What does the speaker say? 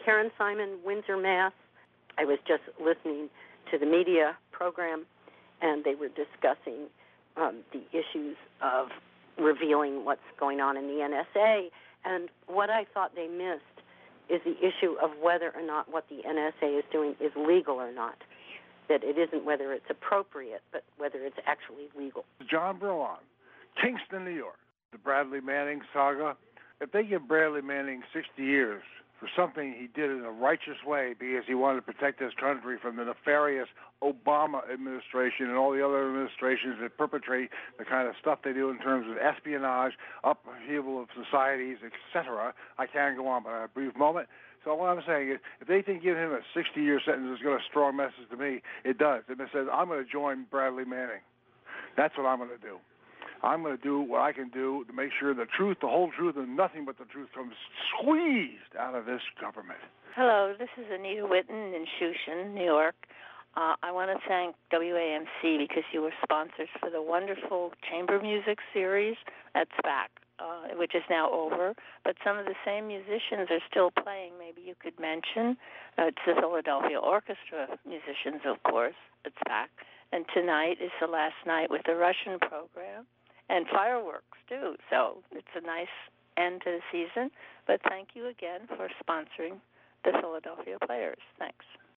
Karen Simon, Windsor, Mass. I was just listening to the media program, and they were discussing the issues of revealing what's going on in the NSA. And what I thought they missed is the issue of whether or not what the NSA is doing is legal or not. That it isn't whether it's appropriate, but whether it's actually legal. John Berlon, Kingston, New York, the Bradley Manning saga. If they give Bradley Manning 60 years for something he did in a righteous way because he wanted to protect his country from the nefarious Obama administration and all the other administrations that perpetrate the kind of stuff they do in terms of espionage, upheaval of societies, etc. I can't go on, but a brief moment. So what I'm saying is, if they think giving him a 60-year sentence is going to strong message to me, it does. It says, I'm going to join Bradley Manning. That's what I'm going to do. I'm going to do what I can do to make sure the truth, the whole truth, and nothing but the truth comes squeezed out of this government. Hello, this is Anita Witten in Shushan, New York. I want to thank WAMC because you were sponsors for the wonderful chamber music series at SPAC, which is now over. But some of the same musicians are still playing. Maybe you could mention. It's the Philadelphia Orchestra musicians, of course, at SPAC. And tonight is the last night with the Russian program. And fireworks, too. So it's a nice end to the season. But thank you again for sponsoring the Philadelphia Players. Thanks.